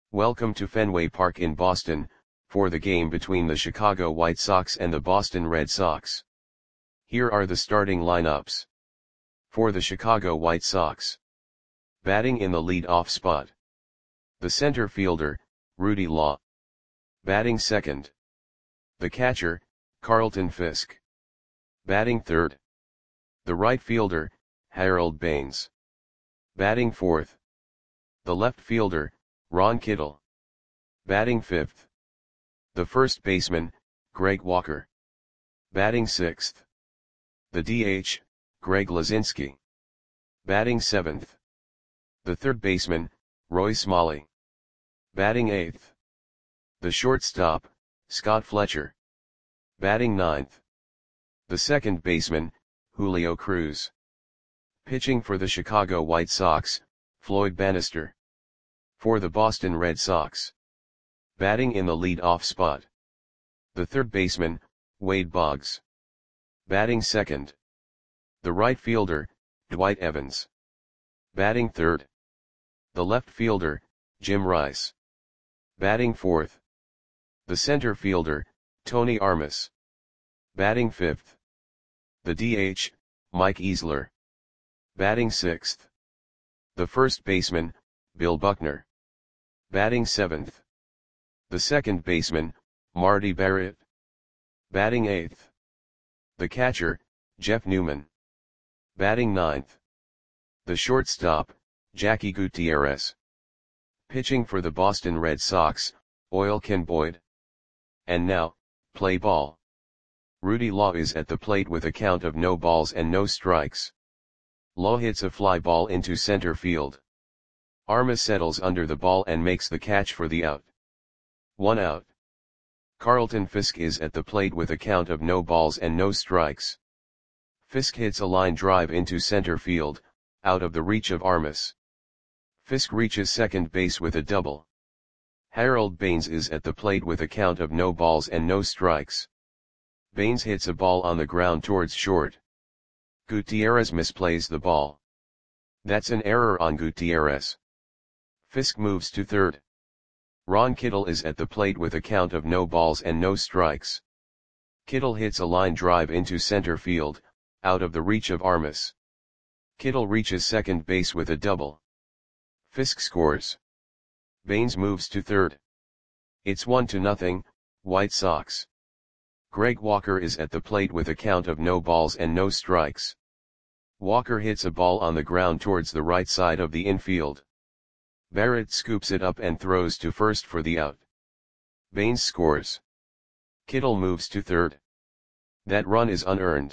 Welcome to Fenway Park in Boston, for the game between the Chicago White Sox and the Boston Red Sox. Here are the starting lineups. For the Chicago White Sox. Batting in the lead-off spot. The center fielder, Rudy Law. Batting second. The catcher, Carlton Fisk. Batting third. The right fielder, Harold Baines. Batting fourth. The left fielder, Ron Kittle. Batting fifth. The first baseman, Greg Walker. Batting sixth. The DH, Greg Luzinski. Batting seventh. The third baseman, Roy Smalley. Batting eighth. The shortstop, Scott Fletcher. Batting ninth. The second baseman, Julio Cruz. Pitching for the Chicago White Sox, Floyd Bannister. For the Boston Red Sox. Batting in the lead-off spot. The third baseman, Wade Boggs. Batting second. The right fielder, Dwight Evans. Batting third. The left fielder, Jim Rice. Batting fourth. The center fielder, Tony Armas. Batting fifth. The DH, Mike Easler. Batting sixth. The first baseman, Bill Buckner. Batting seventh. The second baseman, Marty Barrett. Batting eighth. The catcher, Jeff Newman. Batting ninth. The shortstop, Jackie Gutierrez. Pitching for the Boston Red Sox, Oil Ken Boyd. And now, play ball. Rudy Law is at the plate with a count of no balls and no strikes. Law hits a fly ball into center field. Armas settles under the ball and makes the catch for the out. 1 out. Carlton Fisk is at the plate with a count of no balls and no strikes. Fisk hits a line drive into center field, out of the reach of Armas. Fisk reaches second base with a double. Harold Baines is at the plate with a count of no balls and no strikes. Baines hits a ball on the ground towards short. Gutierrez misplays the ball. That's an error on Gutierrez. Fisk moves to third. Ron Kittle is at the plate with a count of no balls and no strikes. Kittle hits a line drive into center field, out of the reach of Armas. Kittle reaches second base with a double. Fisk scores. Baines moves to third. It's 1-0, White Sox. Greg Walker is at the plate with a count of no balls and no strikes. Walker hits a ball on the ground towards the right side of the infield. Barrett scoops it up and throws to first for the out. Baines scores. Kittle moves to third. That run is unearned.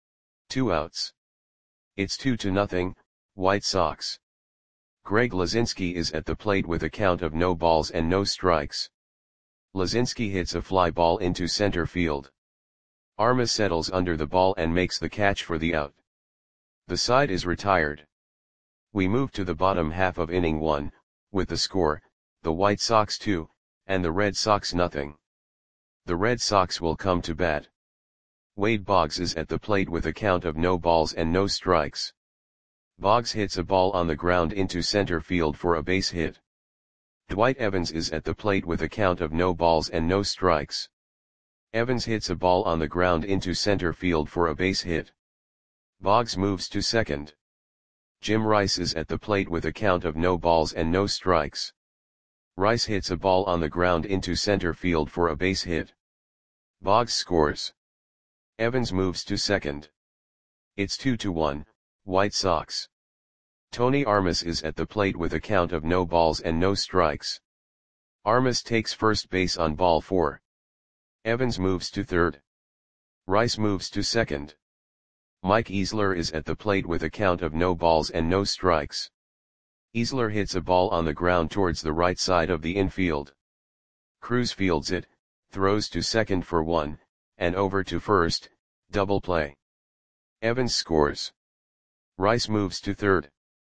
2 outs. It's 2-0, White Sox. Greg Luzinski is at the plate with a count of no balls and no strikes. Luzinski hits a fly ball into center field. Armas settles under the ball and makes the catch for the out. The side is retired. We move to the bottom half of inning 1, with the score, the White Sox 2, and the Red Sox nothing. The Red Sox will come to bat. Wade Boggs is at the plate with a count of no balls and no strikes. Boggs hits a ball on the ground into center field for a base hit. Dwight Evans is at the plate with a count of no balls and no strikes. Evans hits a ball on the ground into center field for a base hit. Boggs moves to second. Jim Rice is at the plate with a count of no balls and no strikes. Rice hits a ball on the ground into center field for a base hit. Boggs scores. Evans moves to second. It's 2-1, White Sox. Tony Armas is at the plate with a count of no balls and no strikes. Armas takes first base on ball 4. Evans moves to third. Rice moves to second. Mike Easler is at the plate with a count of no balls and no strikes. Easler hits a ball on the ground towards the right side of the infield. Cruz fields it, throws to second for 1, and over to first, double play. Evans scores. Rice moves to third.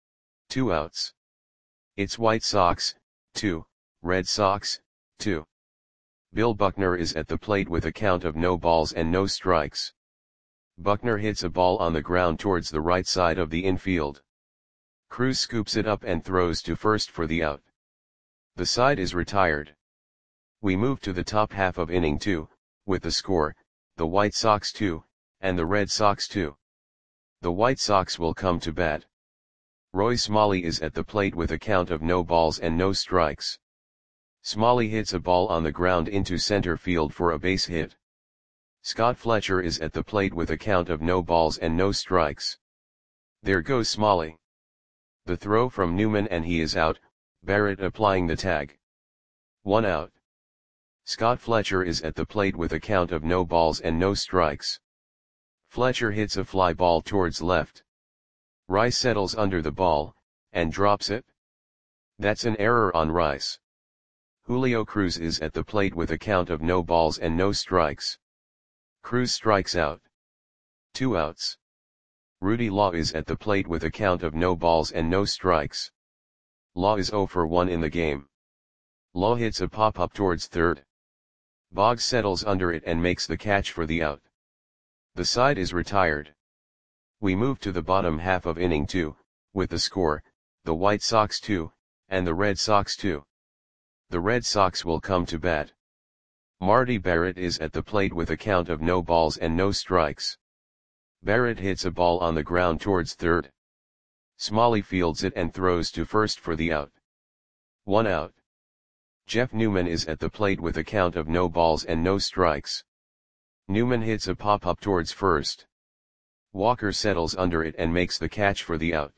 2 outs. It's White Sox, 2, Red Sox, 2. Bill Buckner is at the plate with a count of no balls and no strikes. Buckner hits a ball on the ground towards the right side of the infield. Cruz scoops it up and throws to first for the out. The side is retired. We move to the top half of inning 2, with the score, the White Sox 2, and the Red Sox 2. The White Sox will come to bat. Roy Smalley is at the plate with a count of no balls and no strikes. Smalley hits a ball on the ground into center field for a base hit. Scott Fletcher is at the plate with a count of no balls and no strikes. There goes Smalley. The throw from Newman and he is out, Barrett applying the tag. 1 out. Scott Fletcher is at the plate with a count of no balls and no strikes. Fletcher hits a fly ball towards left. Rice settles under the ball, and drops it. That's an error on Rice. Julio Cruz is at the plate with a count of no balls and no strikes. Cruz strikes out. 2 outs. Rudy Law is at the plate with a count of no balls and no strikes. Law is 0 for 1 in the game. Law hits a pop-up towards third. Boggs settles under it and makes the catch for the out. The side is retired. We move to the bottom half of inning 2, with the score, the White Sox 2, and the Red Sox 2. The Red Sox will come to bat. Marty Barrett is at the plate with a count of no balls and no strikes. Barrett hits a ball on the ground towards third. Smalley fields it and throws to first for the out. 1 out. Jeff Newman is at the plate with a count of no balls and no strikes. Newman hits a pop-up towards first. Walker settles under it and makes the catch for the out.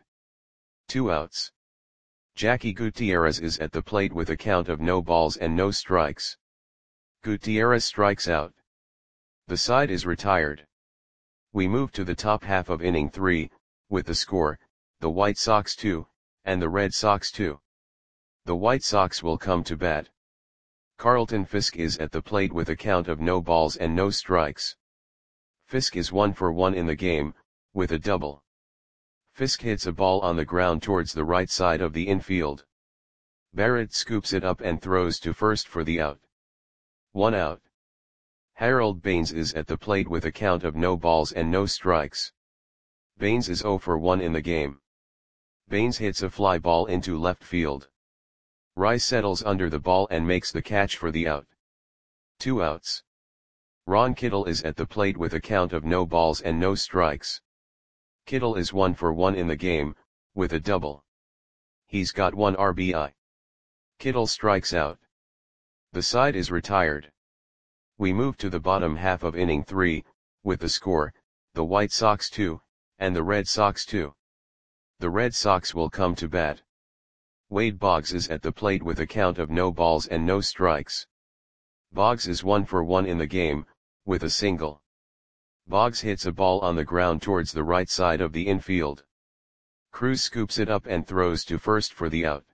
2 outs. Jackie Gutierrez is at the plate with a count of no balls and no strikes. Gutierrez strikes out. The side is retired. We move to the top half of inning 3, with the score, the White Sox 2, and the Red Sox 2. The White Sox will come to bat. Carlton Fisk is at the plate with a count of no balls and no strikes. Fisk is 1 for 1 in the game, with a double. Fisk hits a ball on the ground towards the right side of the infield. Barrett scoops it up and throws to first for the out. 1 out. Harold Baines is at the plate with a count of no balls and no strikes. Baines is 0 for 1 in the game. Baines hits a fly ball into left field. Rice settles under the ball and makes the catch for the out. 2 outs. Ron Kittle is at the plate with a count of no balls and no strikes. Kittle is 1 for 1 in the game, with a double. He's got 1 RBI. Kittle strikes out. The side is retired. We move to the bottom half of inning 3, with the score, the White Sox 2, and the Red Sox 2. The Red Sox will come to bat. Wade Boggs is at the plate with a count of no balls and no strikes. Boggs is 1 for 1 in the game, with a single. Boggs hits a ball on the ground towards the right side of the infield. Cruz scoops it up and throws to first for the out.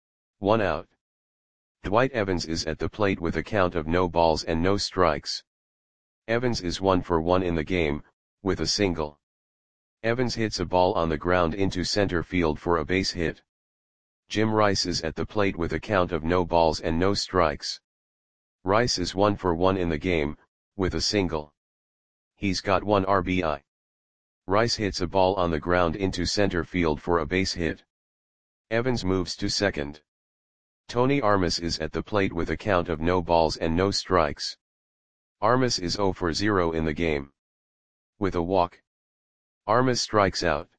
1 out. Dwight Evans is at the plate with a count of no balls and no strikes. Evans is 1 for 1 in the game, with a single. Evans hits a ball on the ground into center field for a base hit. Jim Rice is at the plate with a count of no balls and no strikes. Rice is 1 for 1 in the game, with a single. He's got 1 RBI. Rice hits a ball on the ground into center field for a base hit. Evans moves to second. Tony Armas is at the plate with a count of no balls and no strikes. Armas is 0 for 0 in the game. With a walk. Armas strikes out.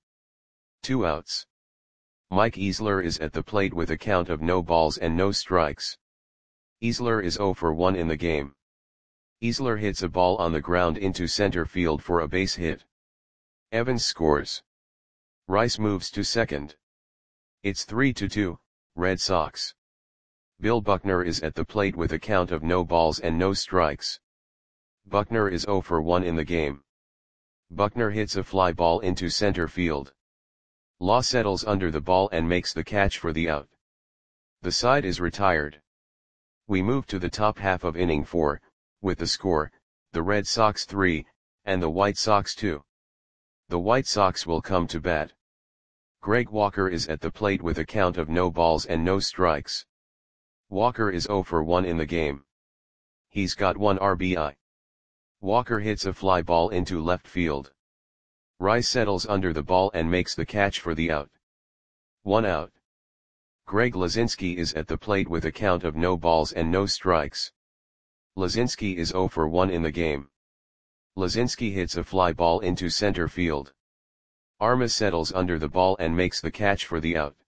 2 outs. Mike Easler is at the plate with a count of no balls and no strikes. Easler is 0 for 1 in the game. Easler hits a ball on the ground into center field for a base hit. Evans scores. Rice moves to second. It's 3-2, Red Sox. Bill Buckner is at the plate with a count of no balls and no strikes. Buckner is 0 for 1 in the game. Buckner hits a fly ball into center field. Law settles under the ball and makes the catch for the out. The side is retired. We move to the top half of inning 4, with the score, the Red Sox 3, and the White Sox 2. The White Sox will come to bat. Greg Walker is at the plate with a count of no balls and no strikes. Walker is 0 for 1 in the game. He's got 1 RBI. Walker hits a fly ball into left field. Rice settles under the ball and makes the catch for the out. 1 out. Greg Lazinski is at the plate with a count of no balls and no strikes. Lazinski is 0 for 1 in the game. Lazinski hits a fly ball into center field. Armas settles under the ball and makes the catch for the out.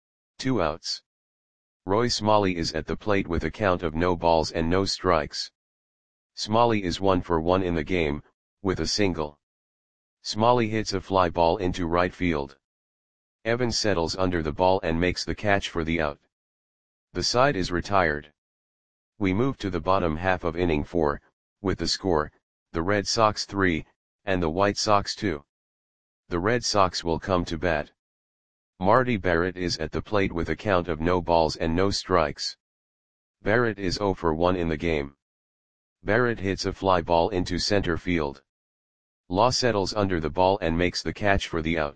2 outs. Roy Smalley is at the plate with a count of no balls and no strikes. Smalley is 1 for 1 in the game, with a single. Smalley hits a fly ball into right field. Evans settles under the ball and makes the catch for the out. The side is retired. We move to the bottom half of inning 4, with the score, the Red Sox 3, and the White Sox 2. The Red Sox will come to bat. Marty Barrett is at the plate with a count of no balls and no strikes. Barrett is 0 for 1 in the game. Barrett hits a fly ball into center field. Law settles under the ball and makes the catch for the out.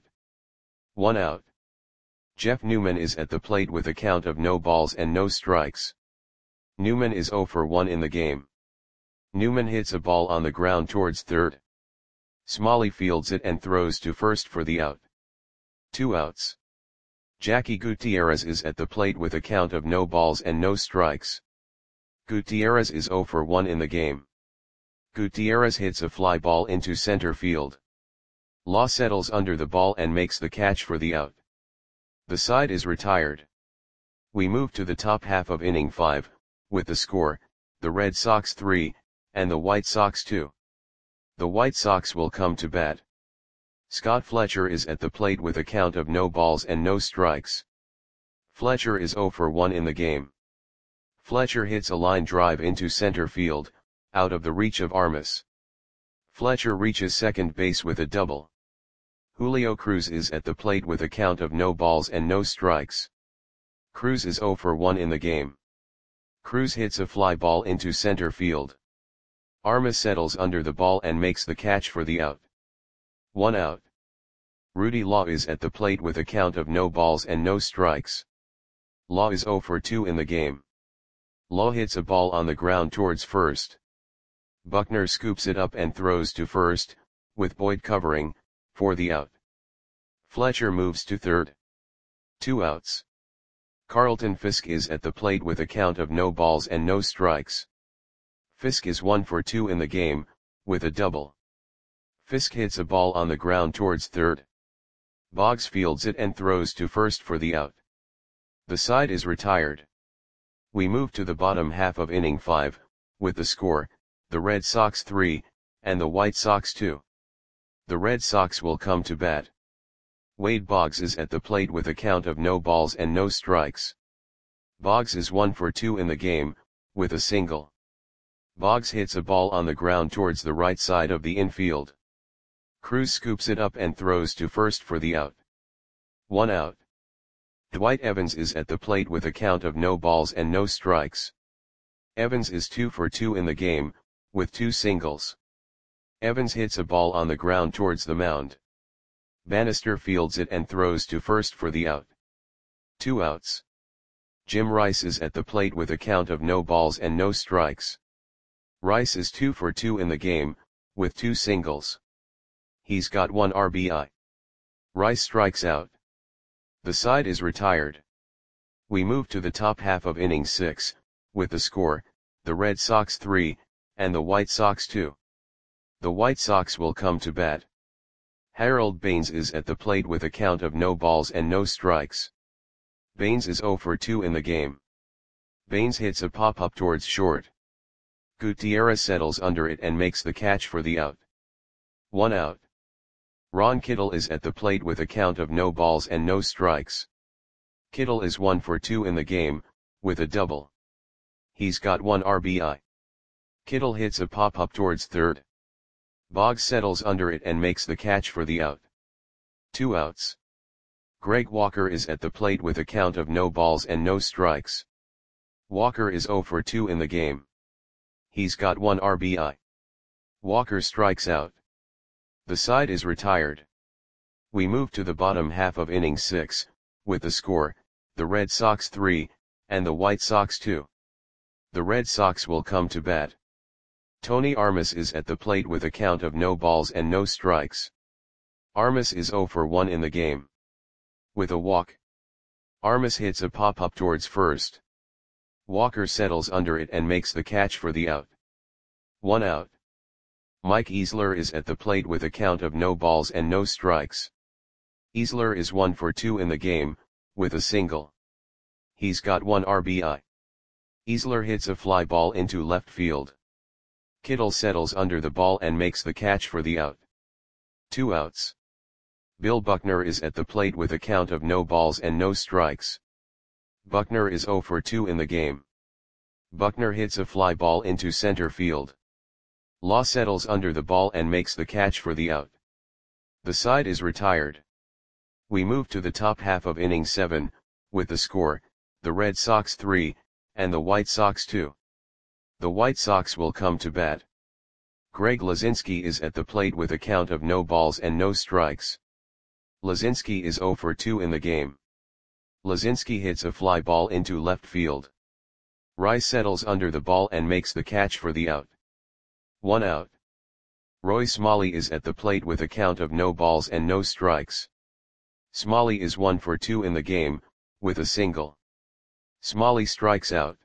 1 out. Jeff Newman is at the plate with a count of no balls and no strikes. Newman is 0 for 1 in the game. Newman hits a ball on the ground towards third. Smalley fields it and throws to first for the out. 2 outs. Jackie Gutierrez is at the plate with a count of no balls and no strikes. Gutierrez is 0 for 1 in the game. Gutierrez hits a fly ball into center field. Law settles under the ball and makes the catch for the out. The side is retired. We move to the top half of inning 5, with the score, the Red Sox 3, and the White Sox 2. The White Sox will come to bat. Scott Fletcher is at the plate with a count of no balls and no strikes. Fletcher is 0 for 1 in the game. Fletcher hits a line drive into center field, out of the reach of Armas. Fletcher reaches second base with a double. Julio Cruz is at the plate with a count of no balls and no strikes. Cruz is 0 for 1 in the game. Cruz hits a fly ball into center field. Armas settles under the ball and makes the catch for the out. 1 out. Rudy Law is at the plate with a count of no balls and no strikes. Law is 0 for 2 in the game. Law hits a ball on the ground towards first. Buckner scoops it up and throws to first, with Boyd covering, for the out. Fletcher moves to third. 2 outs. Carlton Fisk is at the plate with a count of no balls and no strikes. Fisk is 1 for 2 in the game, with a double. Fisk hits a ball on the ground towards third. Boggs fields it and throws to first for the out. The side is retired. We move to the bottom half of inning 5, with the score, the Red Sox 3, and the White Sox 2. The Red Sox will come to bat. Wade Boggs is at the plate with a count of no balls and no strikes. Boggs is 1 for 2 in the game, with a single. Boggs hits a ball on the ground towards the right side of the infield. Cruz scoops it up and throws to first for the out. 1 out. Dwight Evans is at the plate with a count of no balls and no strikes. Evans is 2 for 2 in the game, with 2 singles. Evans hits a ball on the ground towards the mound. Bannister fields it and throws to first for the out. 2 outs. Jim Rice is at the plate with a count of no balls and no strikes. Rice is 2 for 2 in the game, with 2 singles. He's got 1 RBI. Rice strikes out. The side is retired. We move to the top half of inning 6, with the score, the Red Sox 3, and the White Sox 2. The White Sox will come to bat. Harold Baines is at the plate with a count of no balls and no strikes. Baines is 0 for 2 in the game. Baines hits a pop-up towards short. Gutierrez settles under it and makes the catch for the out. 1 out. Ron Kittle is at the plate with a count of no balls and no strikes. Kittle is 1 for 2 in the game, with a double. He's got 1 RBI. Kittle hits a pop-up towards third. Boggs settles under it and makes the catch for the out. 2 outs. Greg Walker is at the plate with a count of no balls and no strikes. Walker is 0 for 2 in the game. He's got 1 RBI. Walker strikes out. The side is retired. We move to the bottom half of inning 6, with the score, the Red Sox 3, and the White Sox 2. The Red Sox will come to bat. Tony Armas is at the plate with a count of no balls and no strikes. Armas is 0 for 1 in the game. With a walk. Armas hits a pop-up towards first. Walker settles under it and makes the catch for the out. 1 out. Mike Easler is at the plate with a count of no balls and no strikes. Easler is 1 for 2 in the game, with a single. He's got 1 RBI. Easler hits a fly ball into left field. Kittle settles under the ball and makes the catch for the out. 2 outs. Bill Buckner is at the plate with a count of no balls and no strikes. Buckner is 0 for 2 in the game. Buckner hits a fly ball into center field. Law settles under the ball and makes the catch for the out. The side is retired. We move to the top half of inning 7, with the score, the Red Sox 3, and the White Sox 2. The White Sox will come to bat. Greg Luzinski is at the plate with a count of no balls and no strikes. Luzinski is 0 for 2 in the game. Luzinski hits a fly ball into left field. Rice settles under the ball and makes the catch for the out. 1 out. Roy Smalley is at the plate with a count of no balls and no strikes. Smalley is 1 for 2 in the game, with a single. Smalley strikes out.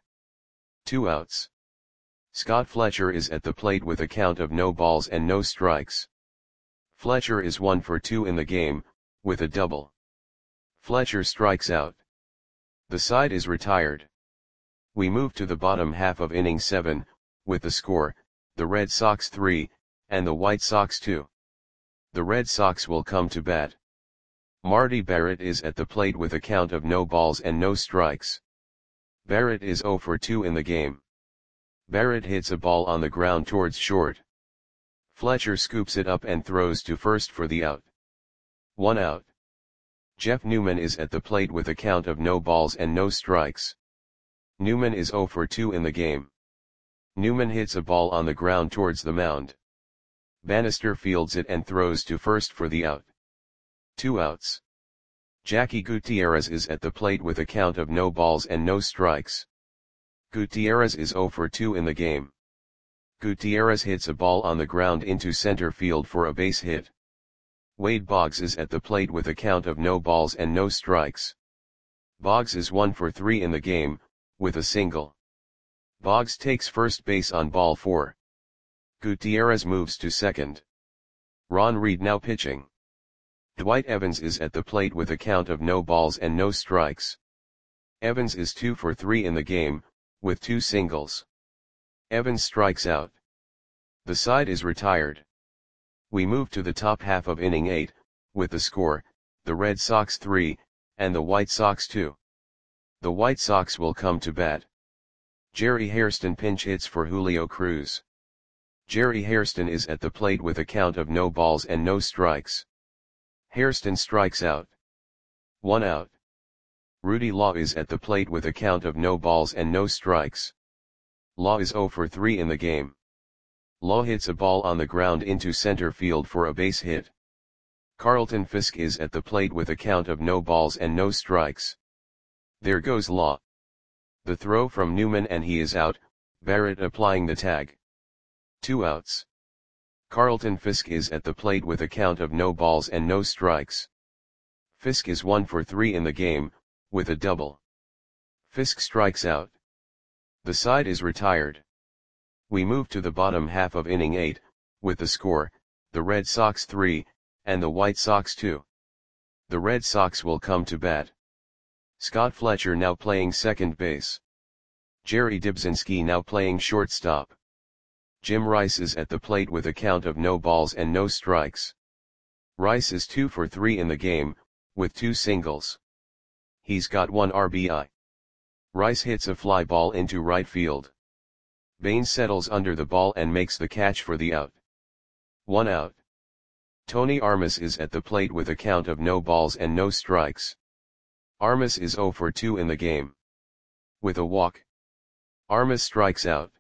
2 outs. Scott Fletcher is at the plate with a count of no balls and no strikes. Fletcher is 1 for 2 in the game, with a double. Fletcher strikes out. The side is retired. We move to the bottom half of inning 7, with the score, the Red Sox 3, and the White Sox 2. The Red Sox will come to bat. Marty Barrett is at the plate with a count of no balls and no strikes. Barrett is 0 for 2 in the game. Barrett hits a ball on the ground towards short. Fletcher scoops it up and throws to first for the out. 1 out. Jeff Newman is at the plate with a count of no balls and no strikes. Newman is 0 for 2 in the game. Newman hits a ball on the ground towards the mound. Bannister fields it and throws to first for the out. 2 outs. Jackie Gutierrez is at the plate with a count of no balls and no strikes. Gutierrez is 0 for 2 in the game. Gutierrez hits a ball on the ground into center field for a base hit. Wade Boggs is at the plate with a count of no balls and no strikes. Boggs is 1 for 3 in the game, with a single. Boggs takes first base on ball 4. Gutierrez moves to second. Ron Reed now pitching. Dwight Evans is at the plate with a count of no balls and no strikes. Evans is 2 for 3 in the game, with 2 singles. Evans strikes out. The side is retired. We move to the top half of inning 8, with the score, the Red Sox 3, and the White Sox 2. The White Sox will come to bat. Jerry Hairston pinch hits for Julio Cruz. Jerry Hairston is at the plate with a count of no balls and no strikes. Hairston strikes out. 1 out. Rudy Law is at the plate with a count of no balls and no strikes. Law is 0 for 3 in the game. Law hits a ball on the ground into center field for a base hit. Carlton Fisk is at the plate with a count of no balls and no strikes. There goes Law. The throw from Newman and he is out, Barrett applying the tag. 2 outs. Carlton Fisk is at the plate with a count of no balls and no strikes. Fisk is 1 for 3 in the game, with a double. Fisk strikes out. The side is retired. We move to the bottom half of inning 8, with the score, the Red Sox 3, and the White Sox 2. The Red Sox will come to bat. Scott Fletcher now playing second base. Jerry Dibzinski now playing shortstop. Jim Rice is at the plate with a count of no balls and no strikes. Rice is 2 for 3 in the game, with 2 singles. He's got 1 RBI. Rice hits a fly ball into right field. Baines settles under the ball and makes the catch for the out. 1 out. Tony Armas is at the plate with a count of no balls and no strikes. Armas is 0 for 2 in the game. With a walk. Armas strikes out.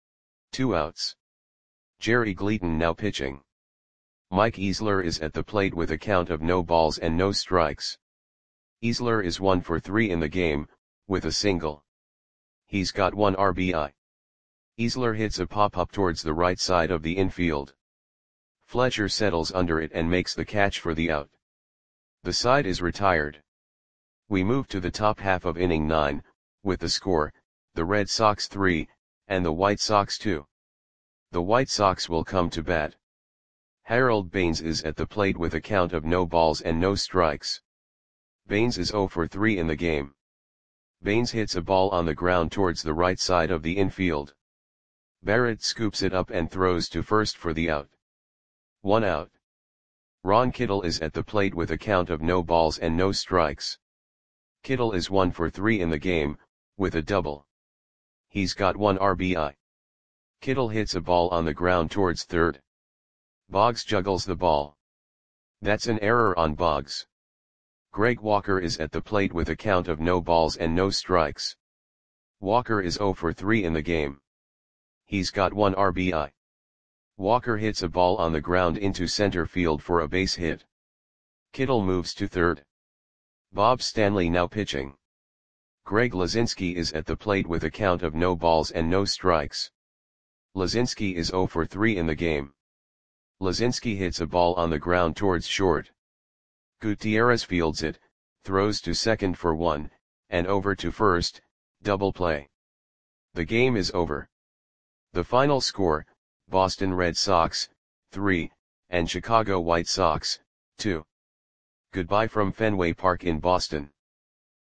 2 outs. Jerry Gleaton now pitching. Mike Easler is at the plate with a count of no balls and no strikes. Easler is 1 for 3 in the game, with a single. He's got 1 RBI. Easler hits a pop-up towards the right side of the infield. Fletcher settles under it and makes the catch for the out. The side is retired. We move to the top half of inning 9, with the score, the Red Sox 3, and the White Sox 2. The White Sox will come to bat. Harold Baines is at the plate with a count of no balls and no strikes. Baines is 0 for 3 in the game. Baines hits a ball on the ground towards the right side of the infield. Barrett scoops it up and throws to first for the out. 1 out. Ron Kittle is at the plate with a count of no balls and no strikes. Kittle is 1 for 3 in the game, with a double. He's got 1 RBI. Kittle hits a ball on the ground towards third. Boggs juggles the ball. That's an error on Boggs. Greg Walker is at the plate with a count of no balls and no strikes. Walker is 0 for 3 in the game. He's got 1 RBI. Walker hits a ball on the ground into center field for a base hit. Kittle moves to third. Bob Stanley now pitching. Greg Lazinski is at the plate with a count of no balls and no strikes. Lazinski is 0 for 3 in the game. Lazinski hits a ball on the ground towards short. Gutierrez fields it, throws to second for 1, and over to first, double play. The game is over. The final score, Boston Red Sox, 3, and Chicago White Sox, 2. Goodbye from Fenway Park in Boston.